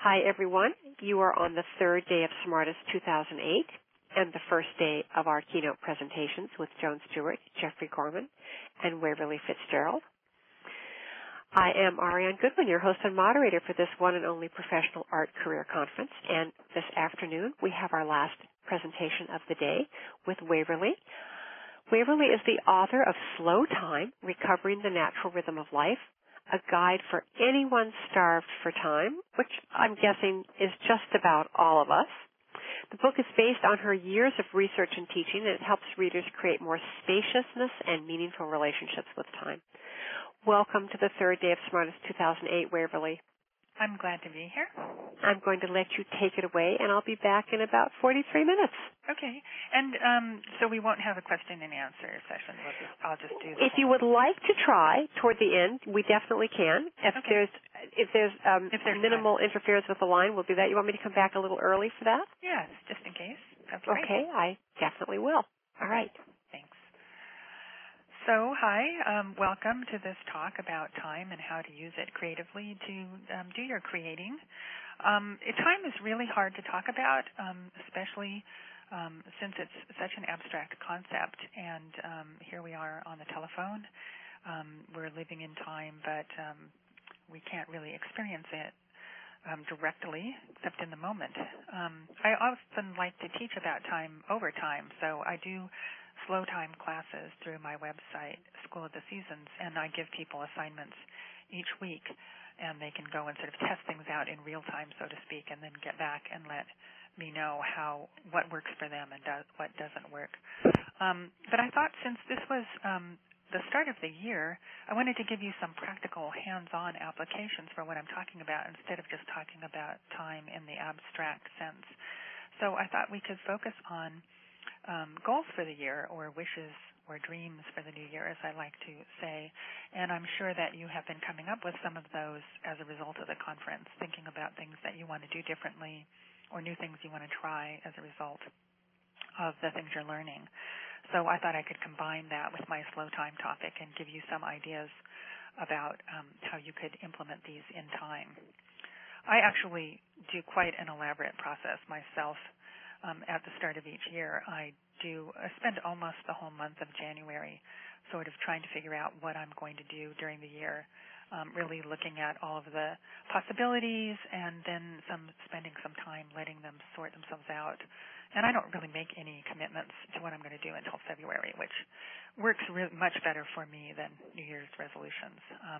Hi, everyone. You are on the third day of Smartest 2008 and the first day of our keynote presentations with Joan Stewart, Jeffrey Gorman, and Waverly Fitzgerald. I am Ariane Goodwin, your host and moderator for this one and only Professional Art Career Conference. And this afternoon, we have our last presentation of the day with Waverly. Waverly is the author of Slow Time, Recovering the Natural Rhythm of Life, a guide for anyone starved for time, which I'm guessing is just about all of us. The book is based on her years of research and teaching, and it helps readers create more spaciousness and meaningful relationships with time. Welcome to the third day of Smartest 2008, Waverly. I'm glad to be here. I'm going to let you take it away, and I'll be back in about 43 minutes. Okay. And so we won't have a question and answer session. I'll just do If you would like to try toward the end, we definitely can. If there's minimal interference with the line, we'll do that. You want me to come back a little early for that? Yes, just in case. That's great. Okay, I definitely will. All right. Thanks. So, hi, welcome to this talk about time and how to use it creatively to do your creating. Time is really hard to talk about, especially since it's such an abstract concept. And here we are on the telephone. We're living in time, but we can't really experience it directly, except in the moment. I often like to teach about time over time, so I do slow time classes through my website, School of the Seasons, and I give people assignments each week, and they can go and sort of test things out in real time, so to speak, and then get back and let me know what works for them and what doesn't work. But I thought since this was the start of the year, I wanted to give you some practical hands-on applications for what I'm talking about instead of just talking about time in the abstract sense. So I thought we could focus on goals for the year, or wishes or dreams for the new year, as I like to say. And I'm sure that you have been coming up with some of those as a result of the conference, thinking about things that you want to do differently or new things you want to try as a result of the things you're learning. So I thought I could combine that with my slow time topic and give you some ideas about how you could implement these in time. I actually do quite an elaborate process myself. At the start of each year, I spend almost the whole month of January sort of trying to figure out what I'm going to do during the year, really looking at all of the possibilities and then spending some time letting them sort themselves out. And I don't really make any commitments to what I'm going to do until February, which works much better for me than New Year's resolutions.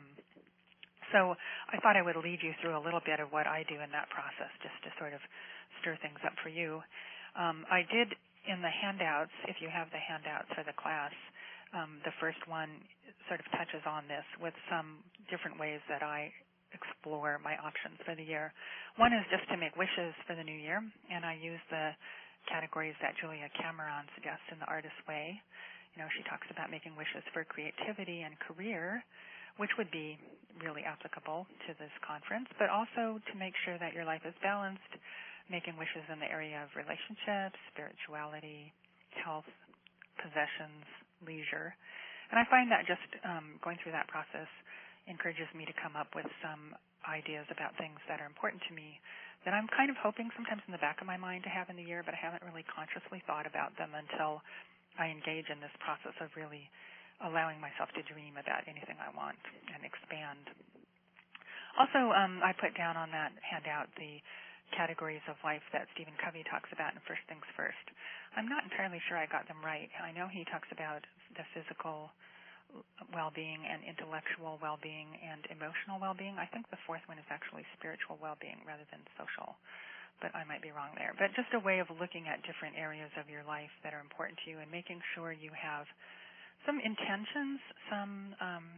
So I thought I would lead you through a little bit of what I do in that process, just to sort of stir things up for you. I did in the handouts, if you have the handouts for the class, the first one sort of touches on this with some different ways that I explore my options for the year. One is just to make wishes for the new year, and I use the categories that Julia Cameron suggests in The Artist's Way. You know, she talks about making wishes for creativity and career, which would be really applicable to this conference, but also to make sure that your life is balanced, making wishes in the area of relationships, spirituality, health, possessions, leisure. And I find that just going through that process encourages me to come up with some ideas about things that are important to me that I'm kind of hoping sometimes in the back of my mind to have in the year, but I haven't really consciously thought about them until I engage in this process of really allowing myself to dream about anything I want and expand. Also, I put down on that handout the categories of life that Stephen Covey talks about in First Things First. I'm not entirely sure I got them right. I know he talks about the physical well-being and intellectual well-being and emotional well-being. I think the fourth one is actually spiritual well-being rather than social, but I might be wrong there. But just a way of looking at different areas of your life that are important to you and making sure you have some intentions, some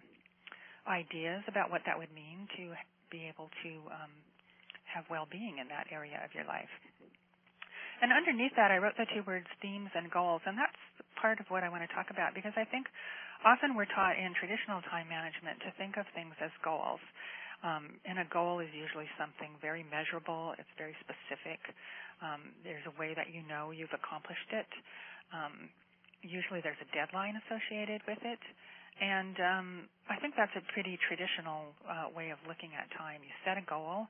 ideas about what that would mean to be able to have well-being in that area of your life. And underneath that, I wrote the two words themes and goals, and that's part of what I want to talk about, because I think often we're taught in traditional time management to think of things as goals. And a goal is usually something very measurable. It's very specific. There's a way that you know you've accomplished it. Usually there's a deadline associated with it. And I think that's a pretty traditional way of looking at time. You set a goal,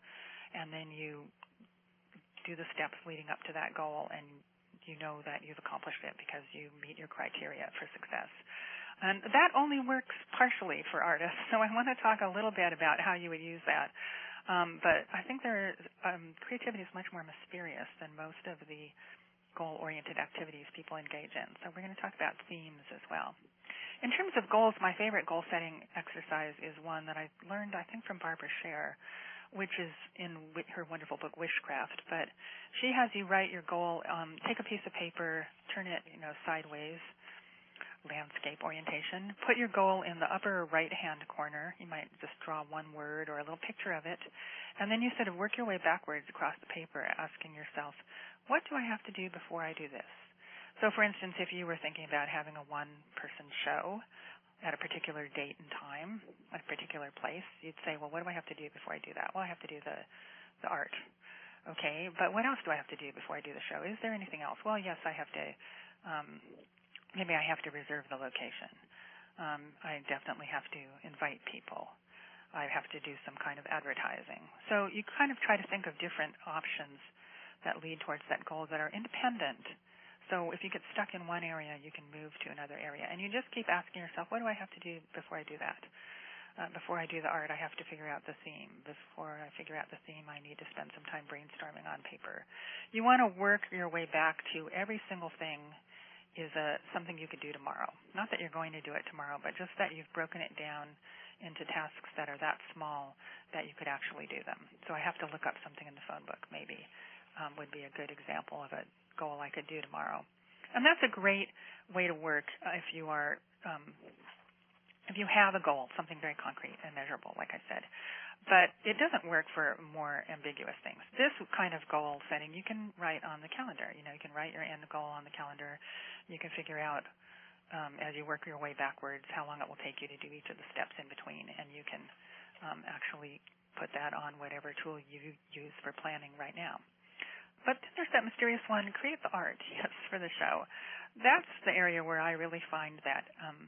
and then you do the steps leading up to that goal, and you know that you've accomplished it because you meet your criteria for success. And that only works partially for artists, so I want to talk a little bit about how you would use that. But I think creativity is much more mysterious than most of the goal-oriented activities people engage in. So we're going to talk about themes as well. In terms of goals, my favorite goal-setting exercise is one that I learned, I think, from Barbara Scher, which is in her wonderful book Wishcraft. But she has you write your goal, take a piece of paper, turn it sideways, landscape orientation. Put your goal in the upper right-hand corner. You might just draw one word or a little picture of it. And then you sort of work your way backwards across the paper, asking yourself, what do I have to do before I do this? So, for instance, if you were thinking about having a one-person show at a particular date and time, at a particular place, you'd say, well, what do I have to do before I do that? Well, I have to do the art. Okay, but what else do I have to do before I do the show? Is there anything else? Well, yes, I have to, maybe I have to reserve the location. I definitely have to invite people. I have to do some kind of advertising. So you kind of try to think of different options that lead towards that goal that are independent. So if you get stuck in one area, you can move to another area. And you just keep asking yourself, what do I have to do before I do that? Before I do the art, I have to figure out the theme. Before I figure out the theme, I need to spend some time brainstorming on paper. You want to work your way back to every single thing is something you could do tomorrow. Not that you're going to do it tomorrow, but just that you've broken it down into tasks that are that small that you could actually do them. So I have to look up something in the phone book, maybe, would be a good example of a goal I could do tomorrow. And that's a great way to work if you are, if you have a goal, something very concrete and measurable, like I said. But it doesn't work for more ambiguous things. This kind of goal setting you can write on the calendar. You can write your end goal on the calendar. You can figure out, as you work your way backwards, how long it will take you to do each of the steps in between, and you can actually put that on whatever tool you use for planning right now. But then there's that mysterious one, create the art, yes, for the show. That's the area where I really find that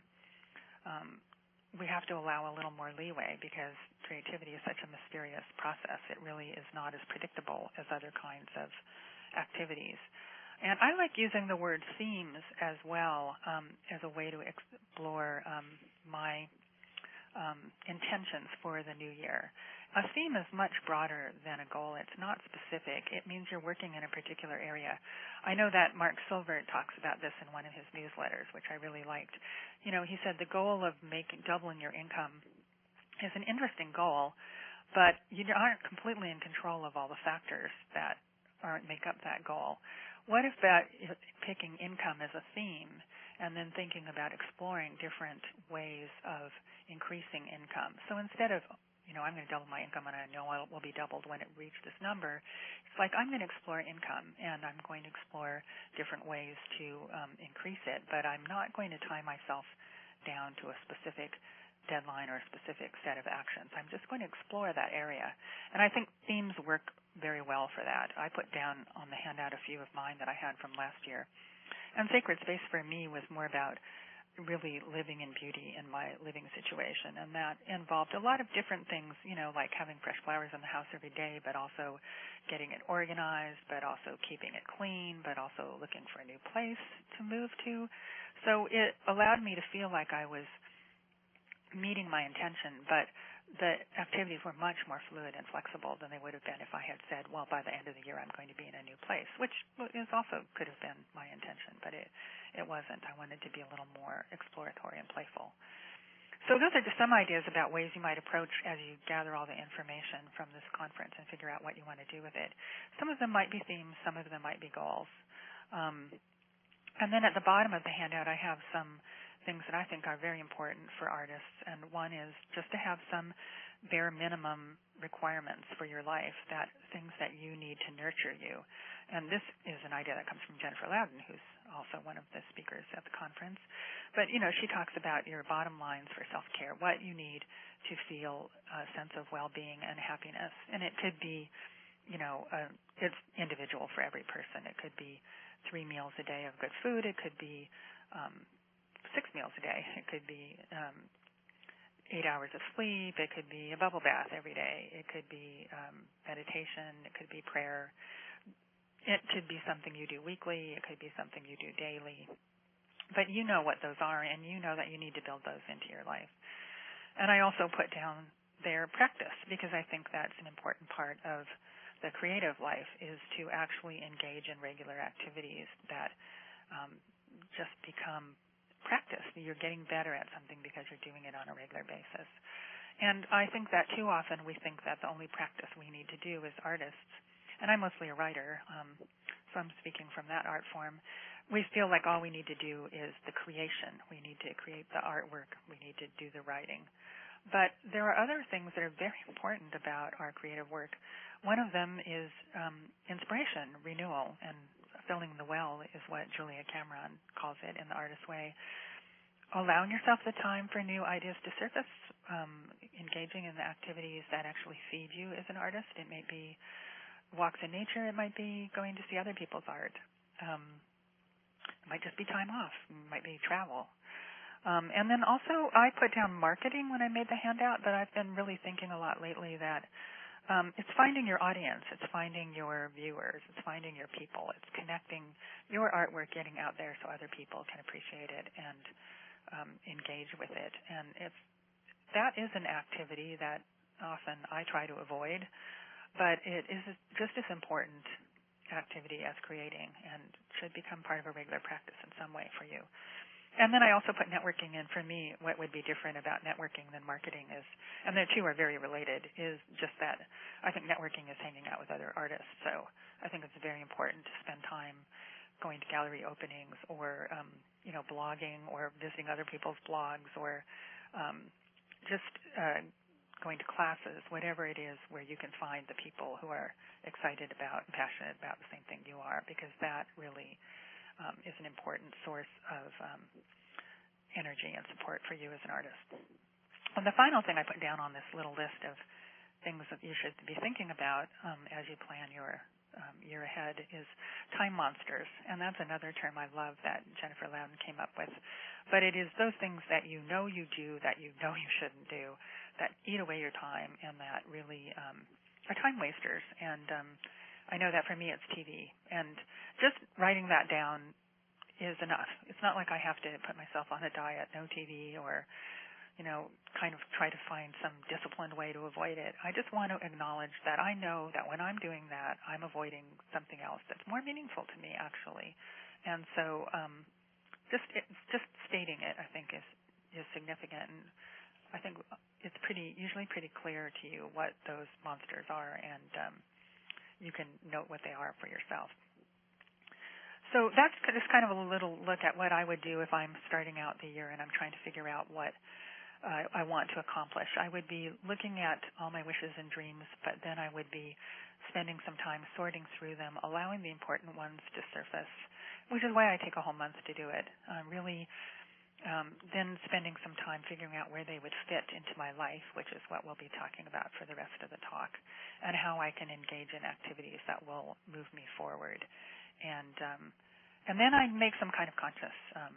we have to allow a little more leeway because creativity is such a mysterious process. It really is not as predictable as other kinds of activities. And I like using the word themes as well as a way to explore my intentions for the new year. A theme is much broader than a goal. It's not specific. It means you're working in a particular area. I know that Mark Silver talks about this in one of his newsletters, which I really liked. He said the goal of doubling your income is an interesting goal, but you aren't completely in control of all the factors that make up that goal. What if picking income as a theme and then thinking about exploring different ways of increasing income? So instead of I'm going to double my income, and I know it will be doubled when it reaches this number. It's like I'm going to explore income, and I'm going to explore different ways to increase it, but I'm not going to tie myself down to a specific deadline or a specific set of actions. I'm just going to explore that area. And I think themes work very well for that. I put down on the handout a few of mine that I had from last year. And Sacred Space for me was more about really living in beauty in my living situation, and that involved a lot of different things, like having fresh flowers in the house every day, but also getting it organized, but also keeping it clean, but also looking for a new place to move to. So it allowed me to feel like I was meeting my intention, but the activities were much more fluid and flexible than they would have been if I had said, well, by the end of the year I'm going to be in a new place, which is also could have been my intention, but it wasn't. I wanted to be a little more exploratory and playful. So those are just some ideas about ways you might approach as you gather all the information from this conference and figure out what you want to do with it. Some of them might be themes, some of them might be goals. And then at the bottom of the handout I have some things that I think are very important for artists, and one is just to have some bare minimum requirements for your life, that things that you need to nurture you. And this is an idea that comes from Jennifer Loudon, who's also one of the speakers at the conference. But, she talks about your bottom lines for self-care, what you need to feel a sense of well-being and happiness. And it could be, it's individual for every person. It could be 3 meals a day of good food. It could be 6 meals a day. It could be, 8 hours of sleep. It could be a bubble bath every day. It could be meditation. It could be prayer. It could be something you do weekly. It could be something you do daily. But you know what those are, and you know that you need to build those into your life. And I also put down their practice, because I think that's an important part of the creative life, is to actually engage in regular activities that just become practice. You're getting better at something because you're doing it on a regular basis. And I think that too often we think that the only practice we need to do as artists, and I'm mostly a writer, so I'm speaking from that art form, we feel like all we need to do is the creation. We need to create the artwork. We need to do the writing. But there are other things that are very important about our creative work. One of them is inspiration, renewal, and filling the well is what Julia Cameron calls it in The Artist's Way. Allowing yourself the time for new ideas to surface, engaging in the activities that actually feed you as an artist. It might be walks in nature. It might be going to see other people's art. It might just be time off. It might be travel. And then also I put down marketing when I made the handout, but I've been really thinking a lot lately that it's finding your audience. It's finding your viewers. It's finding your people. It's connecting your artwork, getting out there so other people can appreciate it and engage with it. And if that is an activity that often I try to avoid, but it is just as important activity as creating and should become part of a regular practice in some way for you. And then I also put networking in. For me, what would be different about networking than marketing is, and the two are very related, is just that I think networking is hanging out with other artists. So I think it's very important to spend time going to gallery openings or, blogging or visiting other people's blogs or just going to classes, whatever it is where you can find the people who are excited about and passionate about the same thing you are, because that really is an important source of energy and support for you as an artist. And the final thing I put down on this little list of things that you should be thinking about as you plan your year ahead is time monsters. And that's another term I love that Jennifer Loudon came up with. But it is those things that you know you do that you know you shouldn't do, that eat away your time and that really are time wasters. And I know that for me it's TV. And just writing that down is enough. It's not like I have to put myself on a diet, no TV, or, kind of try to find some disciplined way to avoid it. I just want to acknowledge that I know that when I'm doing that, I'm avoiding something else that's more meaningful to me, actually. And so just stating it, I think, is significant. And I think it's usually pretty clear to you what those monsters are, and you can note what they are for yourself. So that's just kind of a little look at what I would do if I'm starting out the year and I'm trying to figure out what I want to accomplish. I would be looking at all my wishes and dreams, but then I would be spending some time sorting through them, allowing the important ones to surface, which is why I take a whole month to do it. Then spending some time figuring out where they would fit into my life, which is what we'll be talking about for the rest of the talk, and how I can engage in activities that will move me forward. And then I make some kind of conscious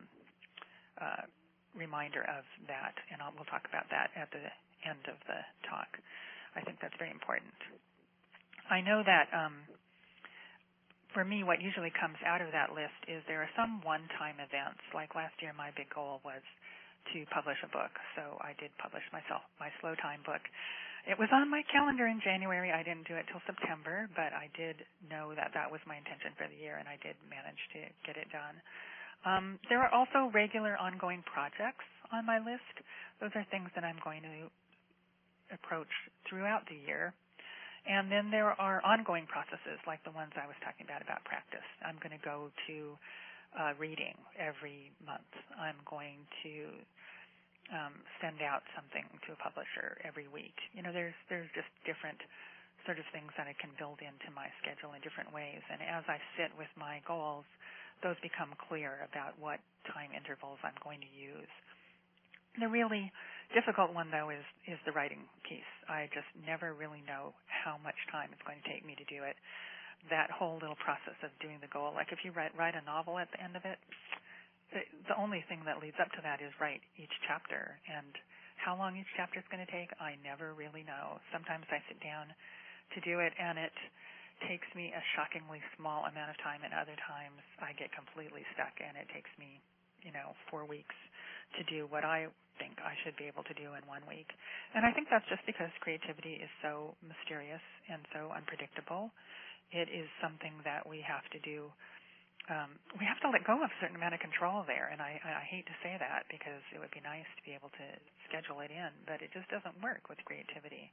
reminder of that, and we'll talk about that at the end of the talk. I think that's very important. I know that for me, what usually comes out of that list is there are some one-time events. Like last year, my big goal was to publish a book, so I did publish my Slow Time book. It was on my calendar in January. I didn't do it till September, but I did know that that was my intention for the year, and I did manage to get it done. There are also regular ongoing projects on my list. Those are things that I'm going to approach throughout the year. And then there are ongoing processes like the ones I was talking about practice. I'm going to go to reading every month. I'm going to send out something to a publisher every week. There's just different sort of things that I can build into my schedule in different ways. And as I sit with my goals, those become clear about what time intervals I'm going to use. The really difficult one, though, is the writing piece. I just never really know how much time it's going to take me to do it. That whole little process of doing the goal, like if you write a novel at the end of it, the only thing that leads up to that is write each chapter. And How long each chapter is going to take, I never really know. Sometimes I sit down to do it, and it takes me a shockingly small amount of time, and other times I get completely stuck, and it takes me, 4 weeks to do what I think I should be able to do in 1 week. And I think that's just because creativity is so mysterious and so unpredictable. It is something that we have to do. We have to let go of a certain amount of control there, and I hate to say that because it would be nice to be able to schedule it in, but it just doesn't work with creativity.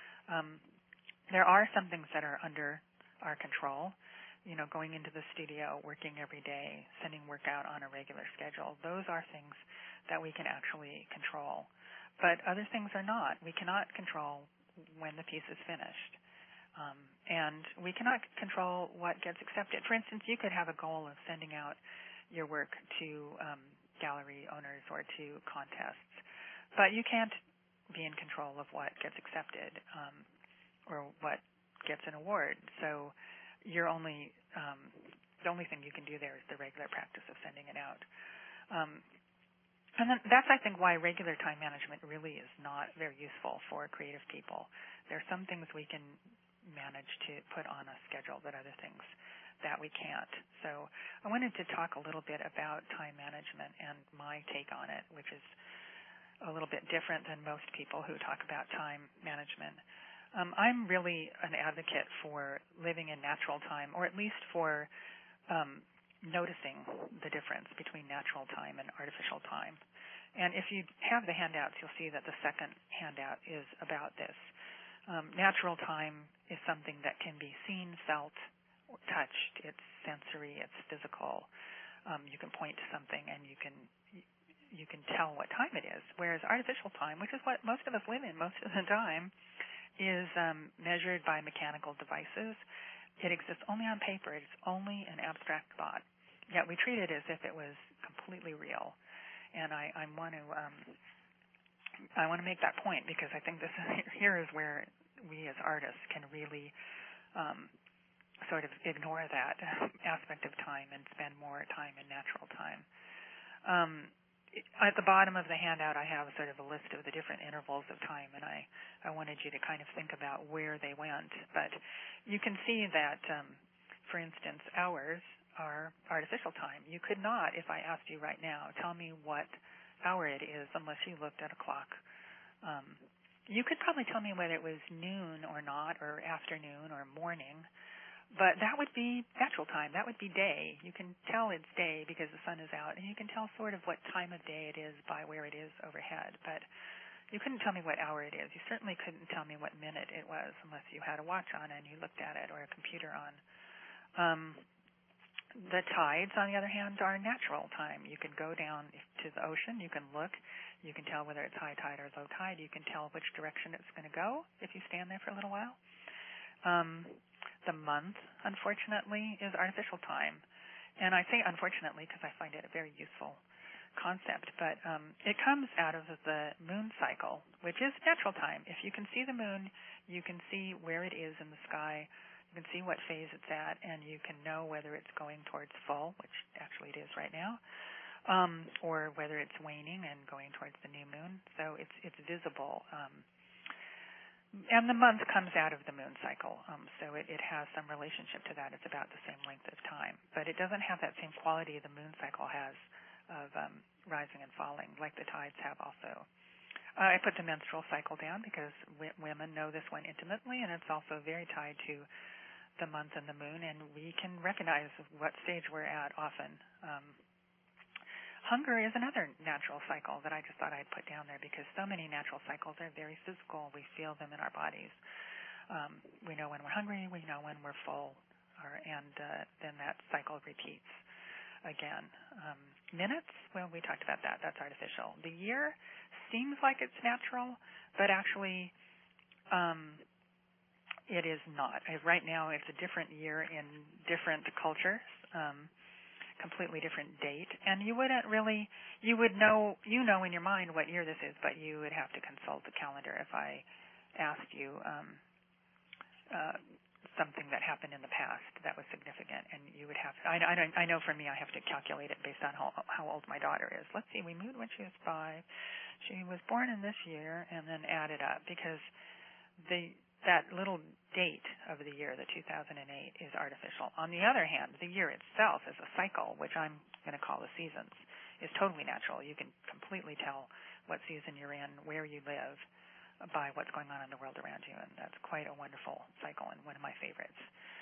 There are some things that are under our control, going into the studio, working every day, sending work out on a regular schedule. Those are things that we can actually control, but other things are not. We cannot control when the piece is finished. And we cannot control what gets accepted. For instance, you could have a goal of sending out your work to gallery owners or to contests, but you can't be in control of what gets accepted or what gets an award. So the only thing you can do there is the regular practice of sending it out. And then that's, I think, why regular time management really is not very useful for creative people. There are some things we can manage to put on a schedule, but other things that we can't. So I wanted to talk a little bit about time management and my take on it, which is a little bit different than most people who talk about time management. I'm really an advocate for living in natural time, or at least for noticing the difference between natural time and artificial time. And if you have the handouts, you'll see that the second handout is about this. Natural time is something that can be seen, felt, or touched. It's sensory, it's physical. You can point to something and you can tell what time it is. Whereas artificial time, which is what most of us live in most of the time, is measured by mechanical devices. It exists only on paper. It's only an abstract thought. Yet we treat it as if it was completely real. And I want to make that point because I think here is where we as artists can really sort of ignore that aspect of time and spend more time in natural time. At the bottom of the handout, I have sort of a list of the different intervals of time, and I wanted you to kind of think about where they went. But you can see that, for instance, hours are artificial time. You could not, if I asked you right now, tell me what hour it is unless you looked at a clock. You could probably tell me whether it was noon or not, or afternoon or morning, but that would be natural time. That would be day. You can tell it's day because the sun is out, and you can tell sort of what time of day it is by where it is overhead, but you couldn't tell me what hour it is. You certainly couldn't tell me what minute it was unless you had a watch on and you looked at it or a computer on. The tides, on the other hand, are natural time. You can go down to the ocean. You can look. You can tell whether it's high tide or low tide. You can tell which direction it's going to go if you stand there for a little while. The month, unfortunately, is artificial time. And I say unfortunately because I find it a very useful concept. But it comes out of the moon cycle, which is natural time. If you can see the moon, you can see where it is in the sky. You can see what phase it's at, and you can know whether it's going towards full, which actually it is right now, or whether it's waning and going towards the new moon. So it's visible. And the month comes out of the moon cycle, so it has some relationship to that. It's about the same length of time. But it doesn't have that same quality the moon cycle has of rising and falling, like the tides have also. I put the menstrual cycle down because women know this one intimately, and it's also very tied to the month and the moon, and we can recognize what stage we're at often. Hunger is another natural cycle that I just thought I'd put down there because so many natural cycles are very physical. We feel them in our bodies. We know when we're hungry. We know when we're full, and then that cycle repeats again. Minutes, well, we talked about that. That's artificial. The year seems like it's natural, but actually it is not. Right now it's a different year in different cultures. Completely different date, and you would know in your mind what year this is, but you would have to consult the calendar if I asked you something that happened in the past. past that was significant, and you would have. I know for me, I have to calculate it based on how old my daughter is. Let's see, we moved when she was 5. She was born in this year, and then add it up because that little date of the year, the 2008, is artificial. On the other hand, the year itself is a cycle, which I'm going to call the seasons, is totally natural. You can completely tell what season you're in, where you live, by what's going on in the world around you, and that's quite a wonderful cycle and one of my favorites.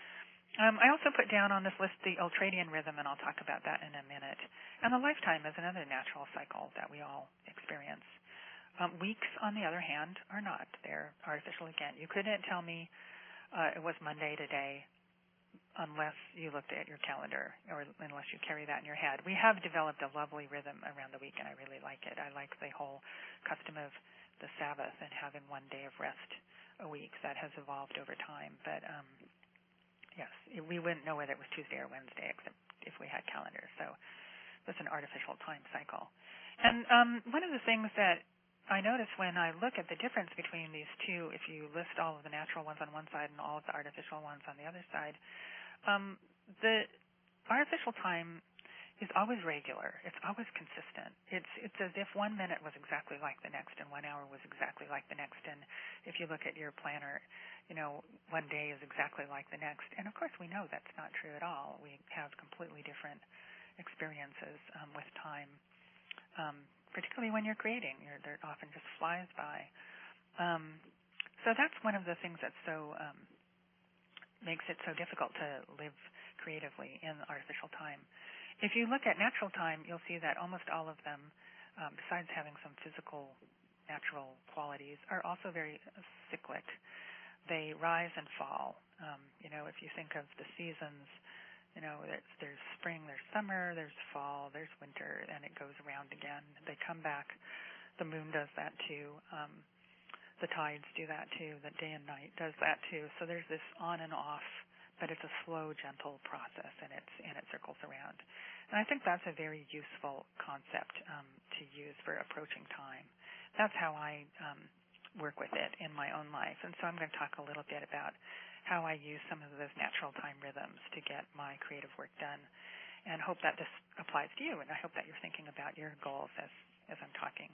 I also put down on this list the ultradian rhythm, and I'll talk about that in a minute. And the lifetime is another natural cycle that we all experience. Weeks, on the other hand, are not. They're artificial again. You couldn't tell me it was Monday today unless you looked at your calendar or unless you carry that in your head. We have developed a lovely rhythm around the week, and I really like it. I like the whole custom of the Sabbath and having one day of rest a week. That has evolved over time. But, yes, we wouldn't know whether it was Tuesday or Wednesday except if we had calendars. So it's an artificial time cycle. And one of the things that I notice when I look at the difference between these two, if you list all of the natural ones on one side and all of the artificial ones on the other side, the artificial time is always regular. It's always consistent. It's as if 1 minute was exactly like the next and 1 hour was exactly like the next. And if you look at your planner, one day is exactly like the next. And of course we know that's not true at all. We have completely different experiences with time. Particularly when you're creating. It often just flies by. So that's one of the things that makes it so difficult to live creatively in artificial time. If you look at natural time, you'll see that almost all of them, besides having some physical, natural qualities, are also very cyclic. They rise and fall. If you think of the seasons, there's spring, there's summer, there's fall, there's winter, and it goes around again. They come back. The moon does that too. The tides do that too. The day and night does that too. So there's this on and off, but it's a slow, gentle process, and it circles around. And I think that's a very useful concept to use for approaching time. That's how I work with it in my own life. And so I'm going to talk a little bit about how I use some of those natural time rhythms to get my creative work done, and hope that this applies to you, and I hope that you're thinking about your goals as I'm talking.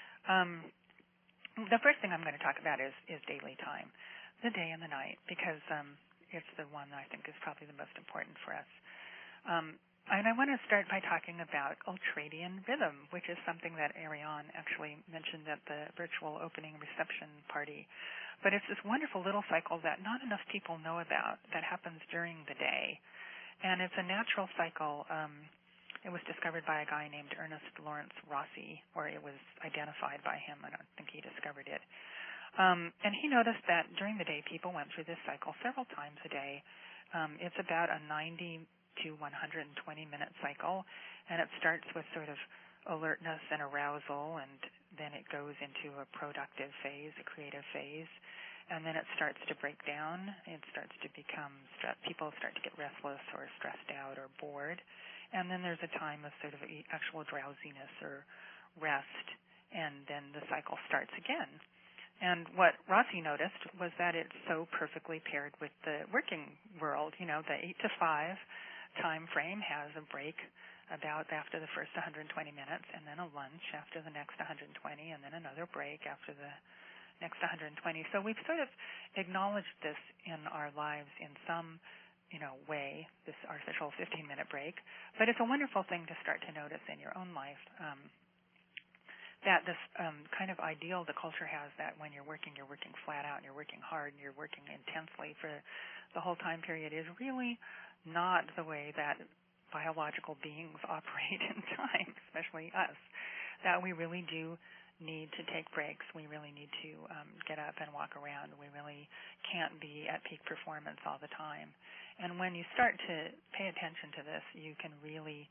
The first thing I'm going to talk about is daily time, the day and the night, because it's the one that I think is probably the most important for us. And I want to start by talking about ultradian rhythm, which is something that Ariane actually mentioned at the virtual opening reception party. But it's this wonderful little cycle that not enough people know about that happens during the day. And it's a natural cycle. It was discovered by a guy named Ernest Lawrence Rossi, or it was identified by him. I don't think he discovered it. And he noticed that during the day people went through this cycle several times a day. It's about a 90 to 120-minute cycle, and it starts with sort of alertness and arousal, and then it goes into a productive phase, a creative phase, and then it starts to break down. It starts to become, people start to get restless or stressed out or bored, and then there's a time of sort of actual drowsiness or rest, and then the cycle starts again. And what Rossi noticed was that it's so perfectly paired with the working world. The 8 to 5 time frame has a break about after the first 120 minutes, and then a lunch after the next 120, and then another break after the next 120. So we've sort of acknowledged this in our lives in some, way, this artificial 15-minute break. But it's a wonderful thing to start to notice in your own life, that this kind of ideal the culture has, that when you're working flat out, and you're working hard, and you're working intensely for the whole time period, is really not the way that biological beings operate in time, especially us, that we really do need to take breaks. We really need to get up and walk around. We really can't be at peak performance all the time. And when you start to pay attention to this, you can really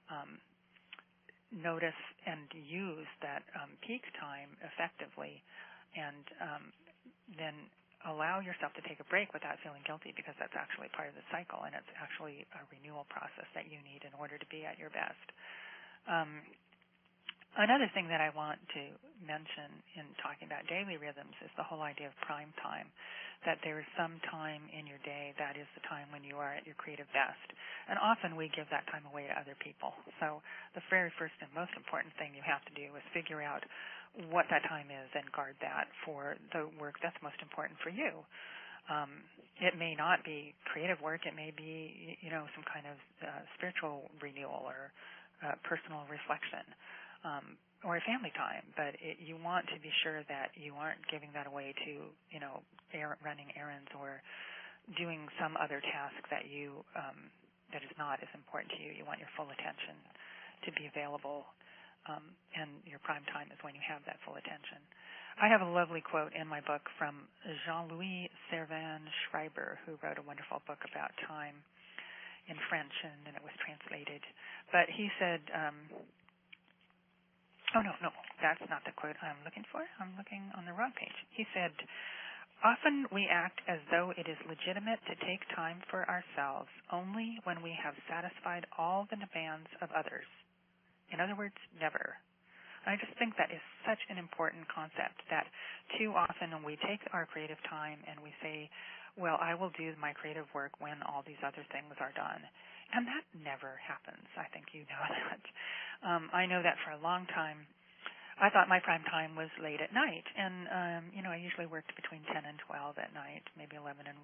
notice and use that peak time effectively, and then allow yourself to take a break without feeling guilty, because that's actually part of the cycle, and it's actually a renewal process that you need in order to be at your best. Another thing that I want to mention in talking about daily rhythms is the whole idea of prime time, that there is some time in your day that is the time when you are at your creative best. And often we give that time away to other people. So the very first and most important thing you have to do is figure out what that time is and guard that for the work that's most important for you. It may not be creative work. It may be, some kind of spiritual renewal or personal reflection. Or a family time, but you want to be sure that you aren't giving that away to, running errands or doing some other task that that is not as important to you. You want your full attention to be available, and your prime time is when you have that full attention. I have a lovely quote in my book from Jean-Louis Servan-Schreiber, who wrote a wonderful book about time in French, and then it was translated. But he said, no, that's not the quote I'm looking for. I'm looking on the wrong page. He said, often we act as though it is legitimate to take time for ourselves only when we have satisfied all the demands of others. In other words, never. I just think that is such an important concept, that too often we take our creative time and we say, well, I will do my creative work when all these other things are done. And that never happens. I think you know that. I know that for a long time, I thought my prime time was late at night. And, I usually worked between 10 and 12 at night, maybe 11 and 1,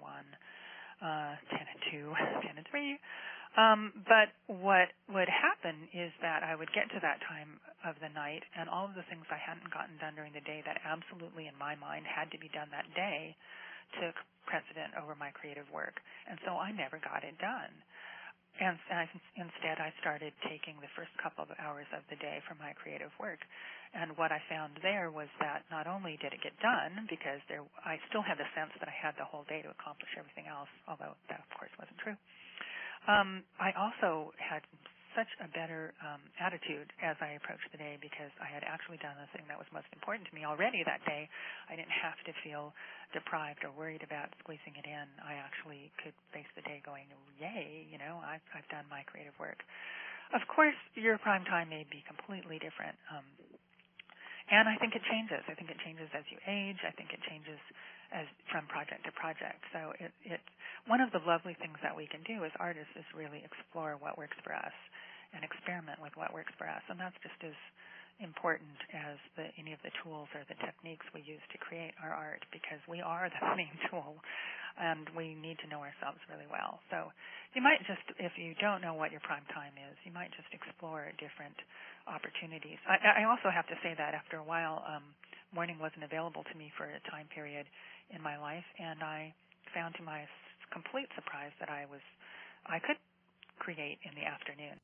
10 and 2, 10 and 3. But what would happen is that I would get to that time of the night, and all of the things I hadn't gotten done during the day that absolutely in my mind had to be done that day took precedent over my creative work. And so I never got it done. And instead, I started taking the first couple of hours of the day for my creative work. And what I found there was that not only did it get done, because I still had the sense that I had the whole day to accomplish everything else, although that, of course, wasn't true. I also had such a better attitude as I approached the day, because I had actually done the thing that was most important to me already that day. I didn't have to feel deprived or worried about squeezing it in. I actually could face the day going, yay, I've done my creative work. Of course, your prime time may be completely different. And I think it changes. I think it changes as you age. I think it changes from project to project. So it's one of the lovely things that we can do as artists is really explore what works for us and experiment with what works for us. And that's just as important as any of the tools or the techniques we use to create our art, because we are the main tool and we need to know ourselves really well. So you might just, if you don't know what your prime time is, you might just explore different opportunities. I also have to say that after a while, morning wasn't available to me for a time period in my life, and I found to my complete surprise that I could create in the afternoon.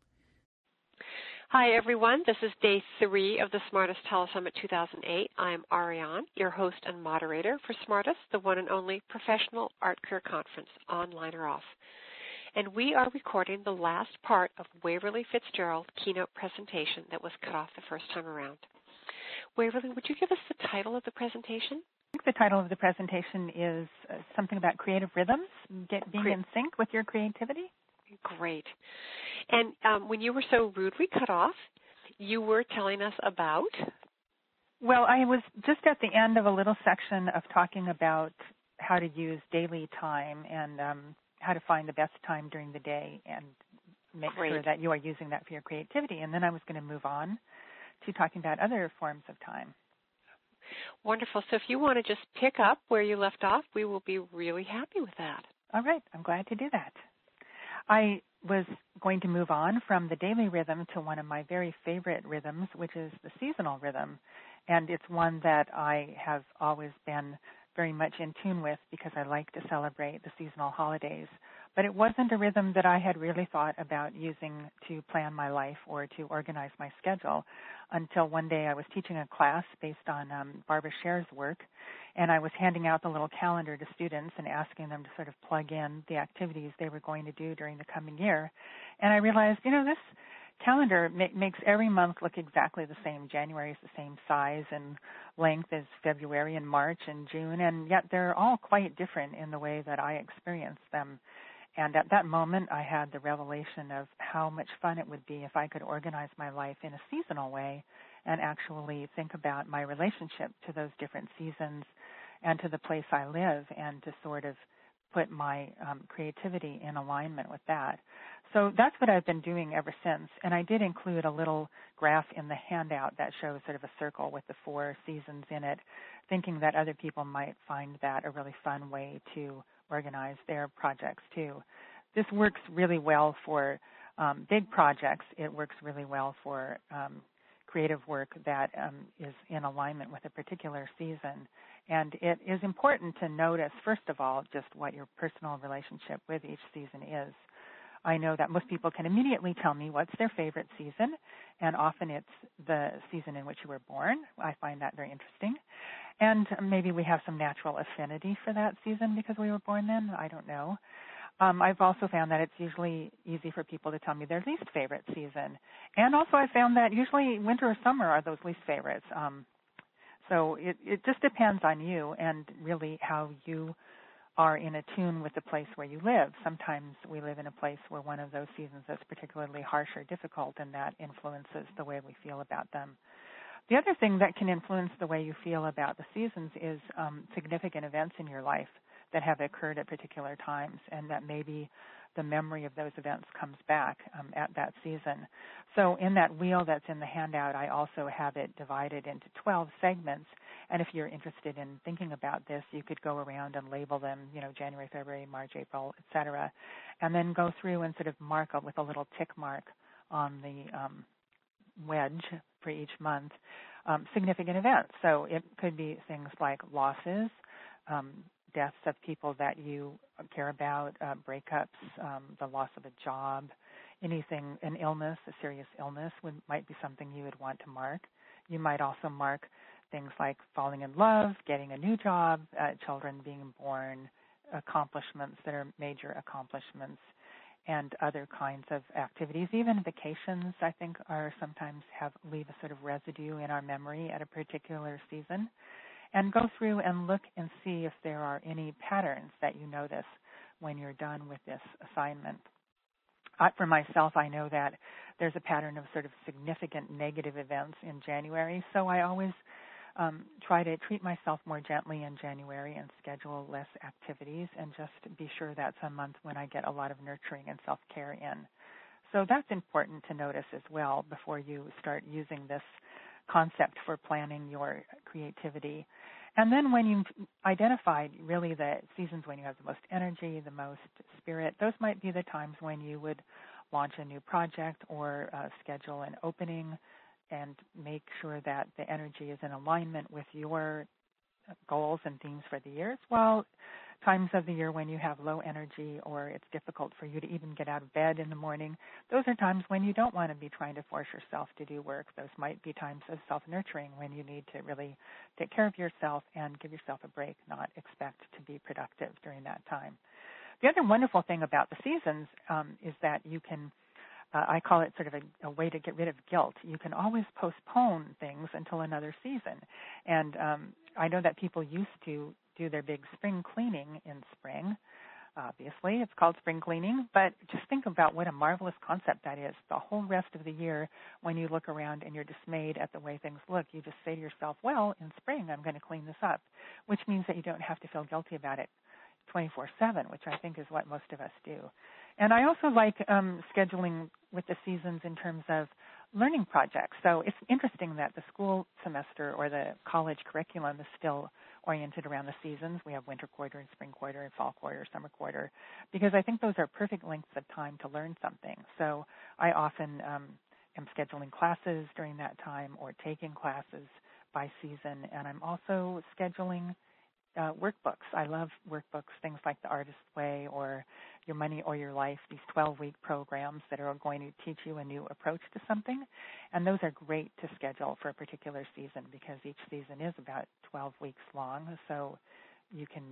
Hi, everyone. This is day 3 of the Smartest Telesummit 2008. I'm Ariane, your host and moderator for Smartest, the one and only professional art career conference, online or off. And we are recording the last part of Waverly Fitzgerald's keynote presentation that was cut off the first time around. Waverly, would you give us the title of the presentation? I think the title of the presentation is something about creative rhythms, being in sync with your creativity. Great. And when you were so rudely cut off, you were telling us about? Well, I was just at the end of a little section of talking about how to use daily time and how to find the best time during the day and make sure that you are using that for your creativity. And then I was going to move on to talking about other forms of time. Wonderful. So if you want to just pick up where you left off, we will be really happy with that. All right. I'm glad to do that. I was going to move on from the daily rhythm to one of my very favorite rhythms, which is the seasonal rhythm. And it's one that I have always been very much in tune with because I like to celebrate the seasonal holidays. But it wasn't a rhythm that I had really thought about using to plan my life or to organize my schedule until one day I was teaching a class based on Barbara Scher's work, and I was handing out the little calendar to students and asking them to sort of plug in the activities they were going to do during the coming year. And I realized, this calendar makes every month look exactly the same. January is the same size and length as February and March and June, and yet they're all quite different in the way that I experience them. And at that moment, I had the revelation of how much fun it would be if I could organize my life in a seasonal way and actually think about my relationship to those different seasons and to the place I live, and to sort of put my creativity in alignment with that. So that's what I've been doing ever since. And I did include a little graph in the handout that shows sort of a circle with the 4 seasons in it, thinking that other people might find that a really fun way to organize their projects too. This works really well for big projects. It works really well for creative work that is in alignment with a particular season. And it is important to notice, first of all, just what your personal relationship with each season is. I know that most people can immediately tell me what's their favorite season, and often it's the season in which you were born. I find that very interesting. And maybe we have some natural affinity for that season because we were born then. I don't know. I've also found that it's usually easy for people to tell me their least favorite season. And also I found that usually winter or summer are those least favorites. So it just depends on you and really how you are in attune with the place where you live. Sometimes we live in a place where one of those seasons is particularly harsh or difficult, and that influences the way we feel about them. The other thing that can influence the way you feel about the seasons is significant events in your life that have occurred at particular times, and that maybe the memory of those events comes back at that season. So in that wheel that's in the handout, I also have it divided into 12 segments. And if you're interested in thinking about this, you could go around and label them, January, February, March, April, et cetera, and then go through and sort of mark up with a little tick mark on the wedge for each month significant events. So it could be things like losses, deaths of people that you care about, breakups, the loss of a job, anything, an illness, a serious illness might be something you would want to mark. You might also mark things like falling in love, getting a new job, children being born, accomplishments that are major accomplishments, and other kinds of activities. Even vacations, I think, are sometimes leave a sort of residue in our memory at a particular season. And go through and look and see if there are any patterns that you notice when you're done with this assignment. For myself, I know that there's a pattern of sort of significant negative events in January, so I always try to treat myself more gently in January and schedule less activities, and just be sure that's a month when I get a lot of nurturing and self-care in. So that's important to notice as well before you start using this concept for planning your creativity. And then when you've identified really the seasons when you have the most energy, the most spirit, those might be the times when you would launch a new project or schedule an opening and make sure that the energy is in alignment with your goals and themes for the year, while times of the year when you have low energy or it's difficult for you to even get out of bed in the morning, those are times when you don't want to be trying to force yourself to do work. Those might be times of self-nurturing when you need to really take care of yourself and give yourself a break, not expect to be productive during that time. The other wonderful thing about the seasons is that you can I call it sort of a way to get rid of guilt. You can always postpone things until another season. And I know that people used to do their big spring cleaning in spring. Obviously, it's called spring cleaning, but just think about what a marvelous concept that is. The whole rest of the year, when you look around and you're dismayed at the way things look, you just say to yourself, well, in spring I'm going to clean this up, which means that you don't have to feel guilty about it 24/7, which I think is what most of us do. And I also like scheduling with the seasons in terms of learning projects. So it's interesting that the school semester or the college curriculum is still oriented around the seasons. We have winter quarter and spring quarter and fall quarter, summer quarter, because I think those are perfect lengths of time to learn something. So I often am scheduling classes during that time or taking classes by season, and I'm also scheduling workbooks. I love workbooks, things like The Artist's Way or Your Money or Your Life, these 12-week programs that are going to teach you a new approach to something. And those are great to schedule for a particular season because each season is about 12 weeks long. So you can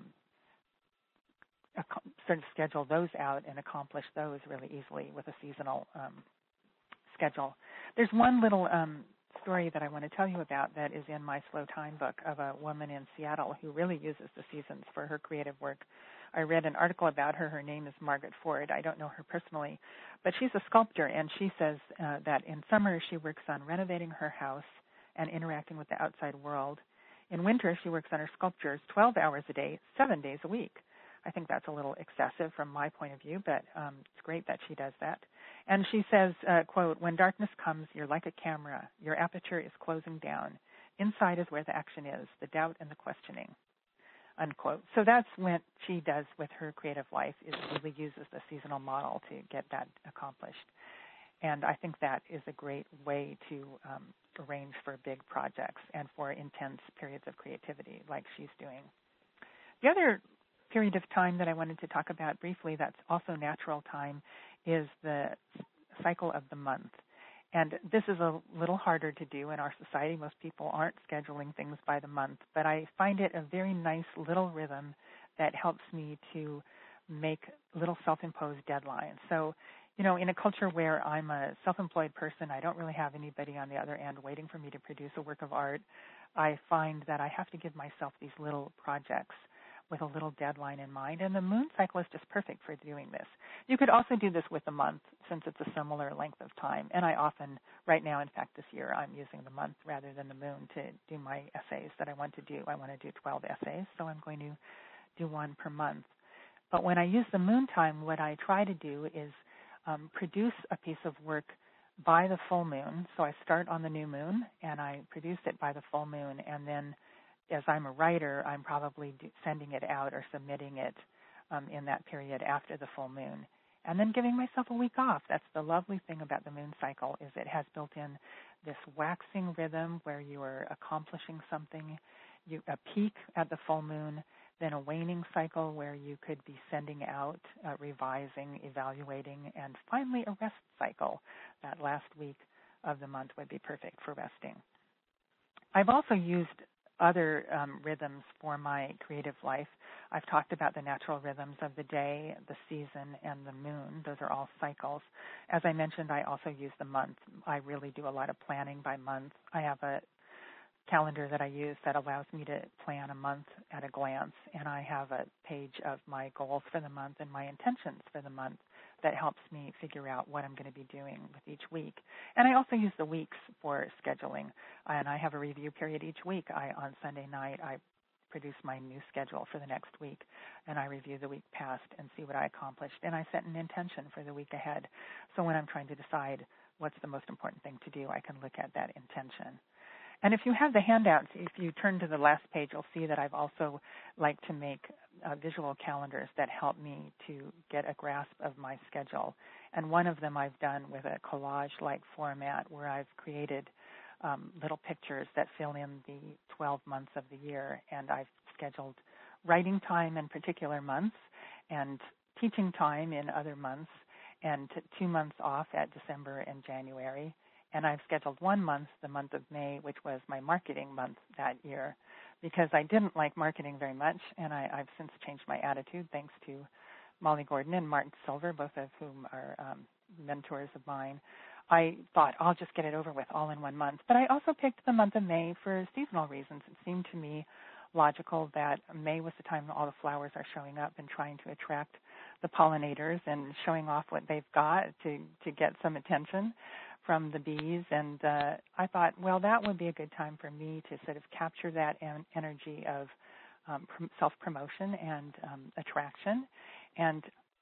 sort of schedule those out and accomplish those really easily with a seasonal schedule. There's one little story that I want to tell you about that is in my Slow Time book of a woman in Seattle who really uses the seasons for her creative work. I read an article about her. Her name is Margaret Ford. I don't know her personally, but she's a sculptor, and she says that in summer she works on renovating her house and interacting with the outside world. In winter, she works on her sculptures 12 hours a day, 7 days a week. I think that's a little excessive from my point of view, but it's great that she does that. And she says, quote, "When darkness comes, you're like a camera. Your aperture is closing down. Inside is where the action is, the doubt and the questioning," unquote. So that's what she does with her creative life, is really uses the seasonal model to get that accomplished. And I think that is a great way to arrange for big projects and for intense periods of creativity like she's doing. The other period of time that I wanted to talk about briefly that's also natural time is the cycle of the month. And this is a little harder to do in our society. Most people aren't scheduling things by the month, but I find it a very nice little rhythm that helps me to make little self-imposed deadlines. So, you know, in a culture where I'm a self-employed person, I don't really have anybody on the other end waiting for me to produce a work of art. I find that I have to give myself these little projects with a little deadline in mind, and the moon cycle is just perfect for doing this. You could also do this with the month, since it's a similar length of time, and I often, right now, in fact, this year, I'm using the month rather than the moon to do my essays that I want to do. I want to do 12 essays, so I'm going to do one per month. But when I use the moon time, what I try to do is produce a piece of work by the full moon. So I start on the new moon, and I produce it by the full moon, and then as I'm a writer, I'm probably sending it out or submitting it in that period after the full moon, and then giving myself a week off. That's the lovely thing about the moon cycle, is it has built in this waxing rhythm where you are accomplishing something, a peak at the full moon, then a waning cycle where you could be sending out, revising, evaluating, and finally a rest cycle. That last week of the month would be perfect for resting. I've also used other rhythms for my creative life. I've talked about the natural rhythms of the day, the season, and the moon. Those are all cycles. As I mentioned, I also use the month. I really do a lot of planning by month. I have a calendar that I use that allows me to plan a month at a glance, and I have a page of my goals for the month and my intentions for the month that helps me figure out what I'm going to be doing with each week. And I also use the weeks for scheduling, and I have a review period each week. On Sunday night, I produce my new schedule for the next week, and I review the week past and see what I accomplished, and I set an intention for the week ahead. So when I'm trying to decide what's the most important thing to do, I can look at that intention. And if you have the handouts, if you turn to the last page, you'll see that I've also liked to make visual calendars that help me to get a grasp of my schedule. And one of them I've done with a collage-like format where I've created little pictures that fill in the 12 months of the year. And I've scheduled writing time in particular months and teaching time in other months, and 2 months off at December and January. And I've scheduled 1 month, the month of May, which was my marketing month that year, because I didn't like marketing very much, and I've since changed my attitude thanks to Molly Gordon and Martin Silver, both of whom are mentors of mine. I thought, I'll just get it over with all in 1 month. But I also picked the month of May for seasonal reasons. It seemed to me logical that May was the time all the flowers are showing up and trying to attract the pollinators and showing off what they've got to get some attention from the bees. And I thought, well, that would be a good time for me to sort of capture that energy of self-promotion and attraction. And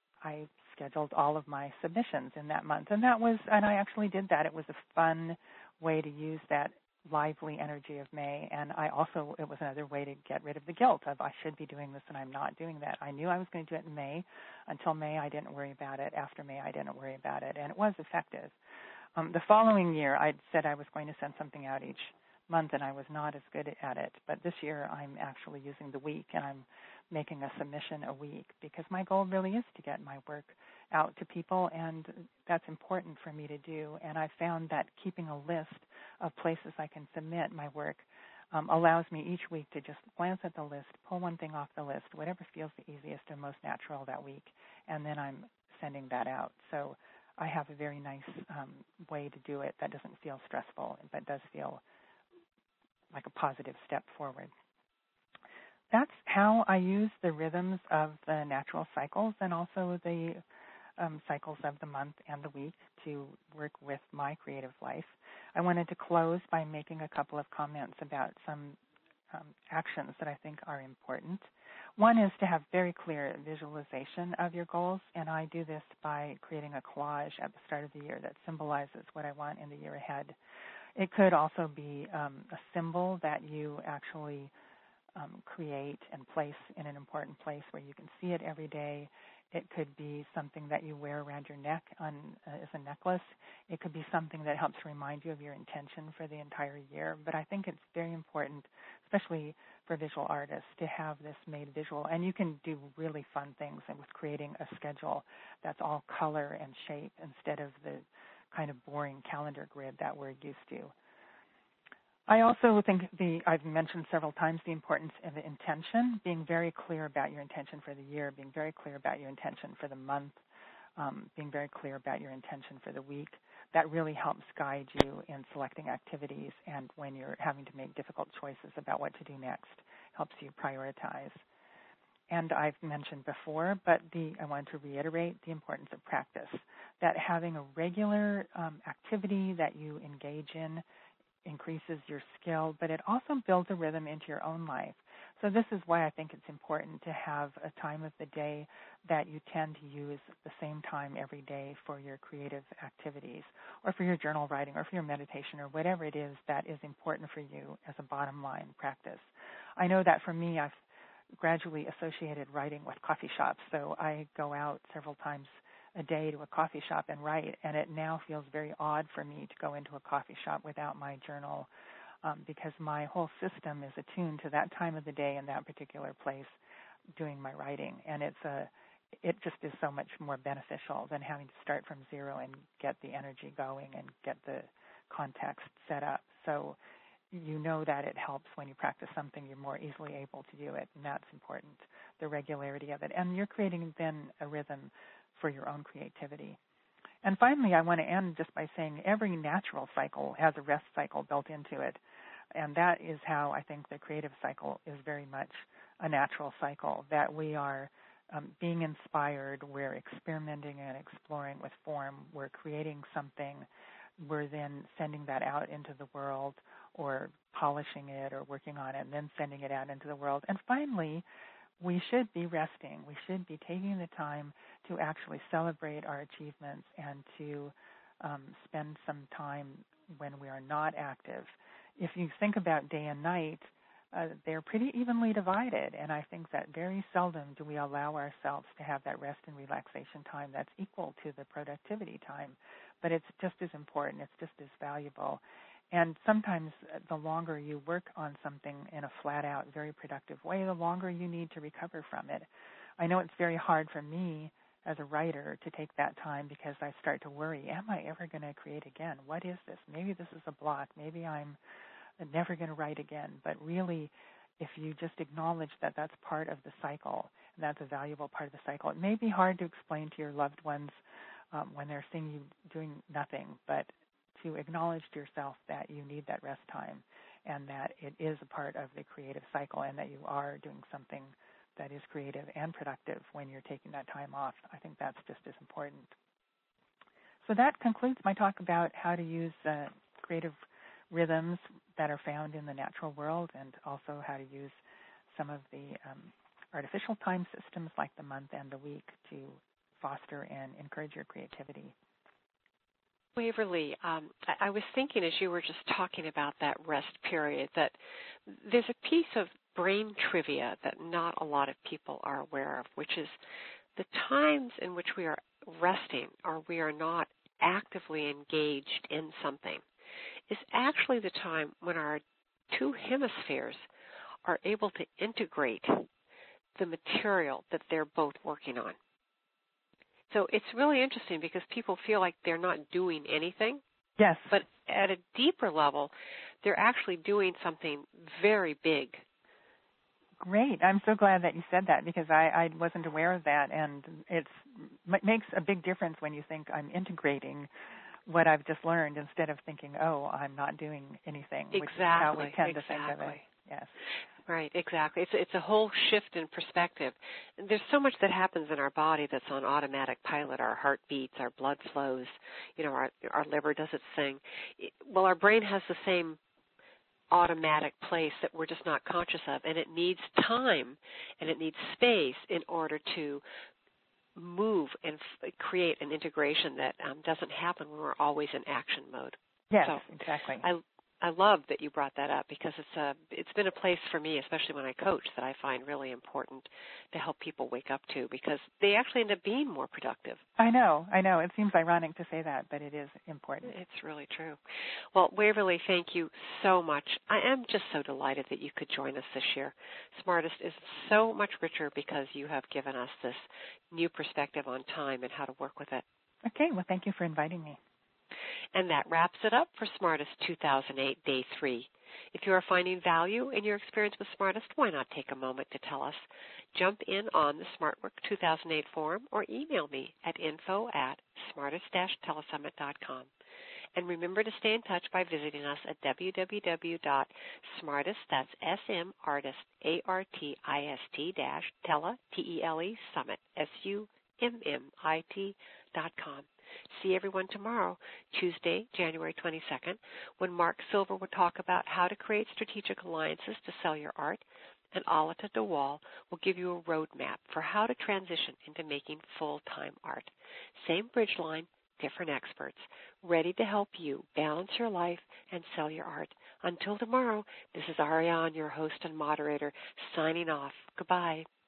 I scheduled all of my submissions in that month. And I actually did that. It was a fun way to use that lively energy of May. And it was another way to get rid of the guilt of I should be doing this and I'm not doing that. I knew I was going to do it in May. Until May, I didn't worry about it. After May, I didn't worry about it. And it was effective. The following year, I said I was going to send something out each month, and I was not as good at it. But this year, I'm actually using the week, and I'm making a submission a week, because my goal really is to get my work out to people, and that's important for me to do. And I found that keeping a list of places I can submit my work allows me each week to just glance at the list, pull one thing off the list, whatever feels the easiest and most natural that week, and then I'm sending that out. So I have a very nice way to do it that doesn't feel stressful, but does feel like a positive step forward. that's how I use the rhythms of the natural cycles and also the cycles of the month and the week to work with my creative life. I wanted to close by making a couple of comments about some actions that I think are important. One is to have very clear visualization of your goals, and I do this by creating a collage at the start of the year that symbolizes what I want in the year ahead. It could also be a symbol that you actually create and place in an important place where you can see it every day. It could be something that you wear around your neck as a necklace. It could be something that helps remind you of your intention for the entire year. But I think it's very important, especially for visual artists, to have this made visual. And you can do really fun things with creating a schedule that's all color and shape instead of the kind of boring calendar grid that we're used to. I also think I've mentioned several times the importance of intention, being very clear about your intention for the year, being very clear about your intention for the month, being very clear about your intention for the week. That really helps guide you in selecting activities, and when you're having to make difficult choices about what to do next, helps you prioritize. And I've mentioned before, but I want to reiterate the importance of practice, that having a regular activity that you engage in increases your skill, but it also builds a rhythm into your own life. So this is why I think it's important to have a time of the day that you tend to use the same time every day for your creative activities or for your journal writing or for your meditation or whatever it is that is important for you as a bottom line practice. I know that for me, I've gradually associated writing with coffee shops, so I go out several times a day to a coffee shop and write, and it now feels very odd for me to go into a coffee shop without my journal because my whole system is attuned to that time of the day in that particular place doing my writing, and it just is so much more beneficial than having to start from zero and get the energy going and get the context set up. So you know that it helps when you practice something, you're more easily able to do it, and that's important, the regularity of it. And you're creating then a rhythm for your own creativity. And finally, I want to end just by saying every natural cycle has a rest cycle built into it. And that is how I think the creative cycle is very much a natural cycle, that we are being inspired, we're experimenting and exploring with form, we're creating something, we're then sending that out into the world or polishing it or working on it and then sending it out into the world. And finally, we should be resting. We should be taking the time to actually celebrate our achievements and to spend some time when we are not active. If you think about day and night, they're pretty evenly divided, and I think that very seldom do we allow ourselves to have that rest and relaxation time that's equal to the productivity time. But it's just as important. It's just as valuable. And sometimes the longer you work on something in a flat-out, very productive way, the longer you need to recover from it. I know it's very hard for me as a writer to take that time because I start to worry, am I ever going to create again? What is this? Maybe this is a block. Maybe I'm never going to write again. But really, if you just acknowledge that that's part of the cycle, and that's a valuable part of the cycle, it may be hard to explain to your loved ones when they're seeing you doing nothing, but to acknowledge to yourself that you need that rest time and that it is a part of the creative cycle and that you are doing something that is creative and productive when you're taking that time off. I think that's just as important. So that concludes my talk about how to use creative rhythms that are found in the natural world and also how to use some of the artificial time systems like the month and the week to foster and encourage your creativity. Waverly, I was thinking as you were just talking about that rest period that there's a piece of brain trivia that not a lot of people are aware of, which is the times in which we are resting or we are not actively engaged in something is actually the time when our two hemispheres are able to integrate the material that they're both working on. So it's really interesting because people feel like they're not doing anything. Yes. But at a deeper level, they're actually doing something very big. Great. I'm so glad that you said that because I wasn't aware of that. And it makes a big difference when you think I'm integrating what I've just learned instead of thinking, oh, I'm not doing anything, which is how we tend to think of it. Yes. Right, exactly. It's a whole shift in perspective. There's so much that happens in our body that's on automatic pilot. Our heart beats, our blood flows, our liver does its thing. Well, our brain has the same automatic place that we're just not conscious of, and it needs time and it needs space in order to move and create an integration that doesn't happen when we're always in action mode. Yes, so exactly. I love that you brought that up because it's been a place for me, especially when I coach, that I find really important to help people wake up to because they actually end up being more productive. I know. It seems ironic to say that, but it is important. It's really true. Well, Waverly, thank you so much. I am just so delighted that you could join us this year. Smartest is so much richer because you have given us this new perspective on time and how to work with it. Okay, well, thank you for inviting me. And that wraps it up for Smartest 2008 Day 3. If you are finding value in your experience with Smartest, why not take a moment to tell us? Jump in on the SmartWork 2008 forum or email me at info@smartest-telesummit.com. And remember to stay in touch by visiting us at www.smartest, that's S-M-Artist, A-R-T-I-S-T, Tele, T-E-L-E, Summit, SUMMIT.com. See everyone tomorrow, Tuesday, January 22nd, when Mark Silver will talk about how to create strategic alliances to sell your art, and Alita DeWall will give you a roadmap for how to transition into making full-time art. Same bridge line, different experts, ready to help you balance your life and sell your art. Until tomorrow, this is Ariane, your host and moderator, signing off. Goodbye.